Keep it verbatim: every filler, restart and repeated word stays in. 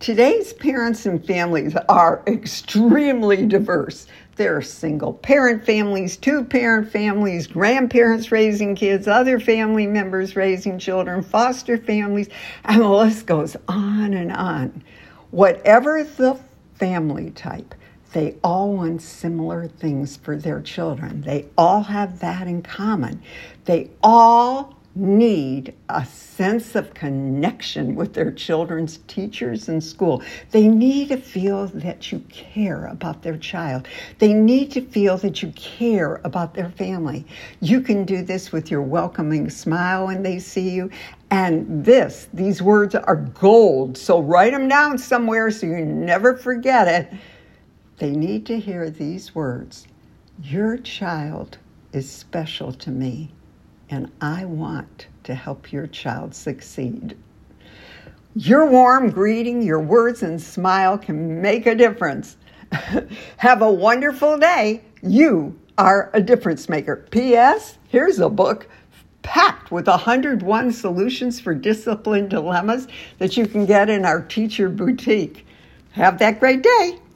Today's parents and families are extremely diverse. There are single-parent families, two-parent families, grandparents raising kids, other family members raising children, foster families, and the list goes on and on. Whatever the family type, they all want similar things for their children. They all have that in common. They all need a sense of connection with their children's teachers and school. They need to feel that you care about their child. They need to feel that you care about their family. You can do this with your welcoming smile when they see you. And this, these words are gold. So write them down somewhere so you never forget it. They need to hear these words. Your child is special to me, and I want to help your child succeed. Your warm greeting, your words and smile can make a difference. Have a wonderful day. You are a difference maker. P S. Here's a book packed with one hundred one solutions for discipline dilemmas that you can get in our teacher boutique. Have that great day.